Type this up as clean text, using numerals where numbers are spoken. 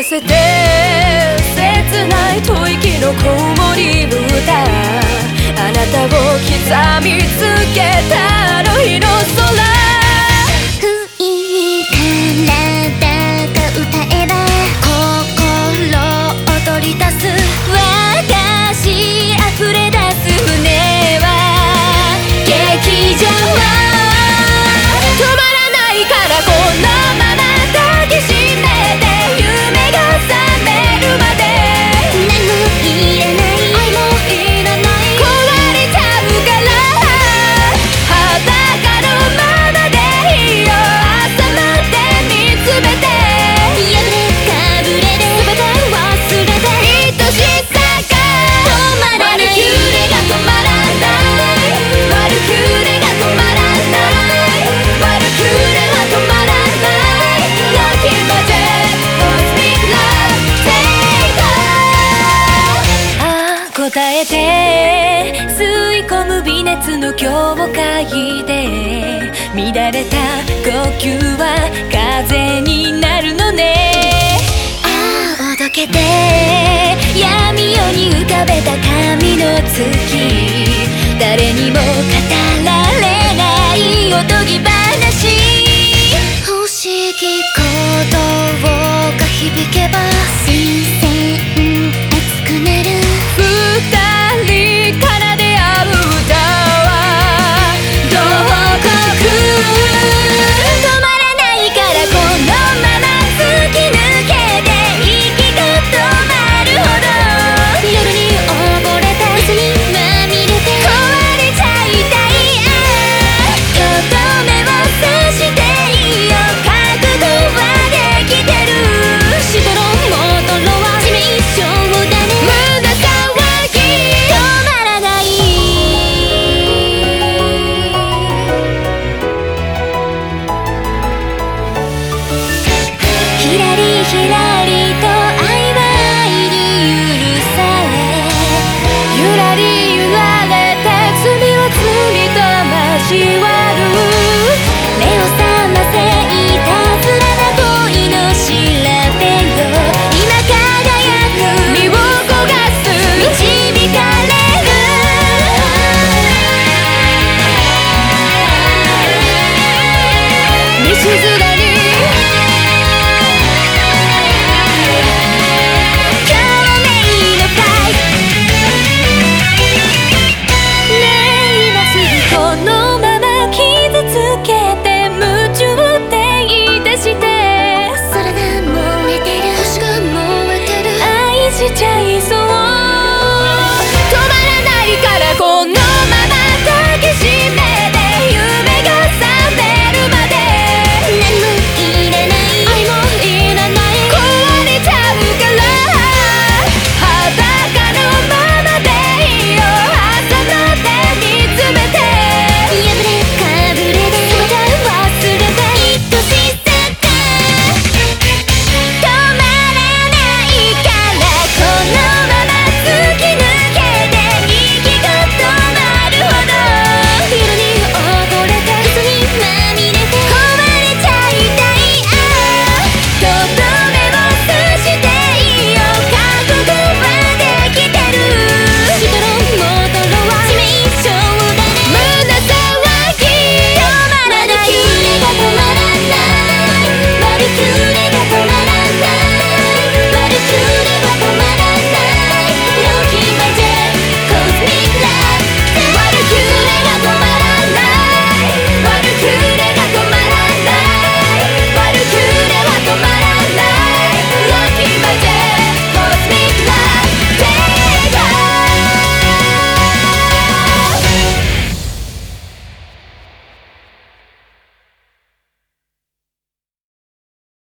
消せて切ない吐息の子守歌、あなたを刻みつけたあの日の空、 不意に体が歌えば心を取り出す私溢れ出す胸は劇場は止まらないからこのまま抱きしめて夢が覚めるまで何もいらない愛もいらない壊れちゃうから裸のままでいいよ朝まで見つめて破れかぶれで全て忘れて愛しさが止まらないワルキューレが止まらないワルキューレが止まらないワルキューレは止まらない泣き混ぜ What's big love take on ああ答えて吸い込む微熱の境界で乱れた呼吸は風になるのねああおどけて闇夜に浮かべた神の月誰にも語られないおとぎ話